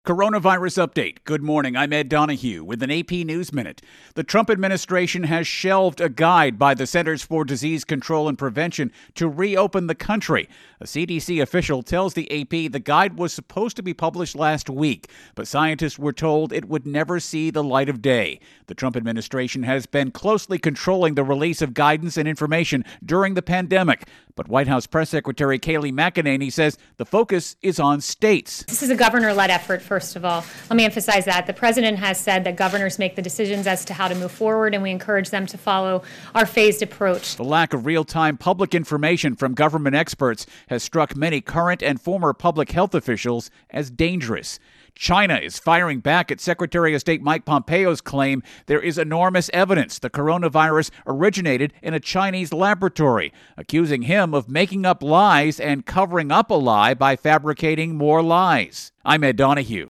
Coronavirus update. Good morning. I'm Ed Donahue with an AP News Minute. The Trump administration has shelved a guide by the Centers for Disease Control and Prevention to reopen the country. A CDC official tells the AP the guide was supposed to be published last week, but scientists were told it would never see the light of day. The Trump administration has been closely controlling the release of guidance and information during the pandemic, but White House Press Secretary Kayleigh McEnany says the focus is on states. This is a governor-led effort, first of all. Let me emphasize that. The president has said that governors make the decisions as to how to move forward, and we encourage them to follow our phased approach. The lack of real-time public information from government experts has struck many current and former public health officials as dangerous. China is firing back at Secretary of State Mike Pompeo's claim there is enormous evidence the coronavirus originated in a Chinese laboratory, accusing him of making up lies and covering up a lie by fabricating more lies. I'm Ed Donahue.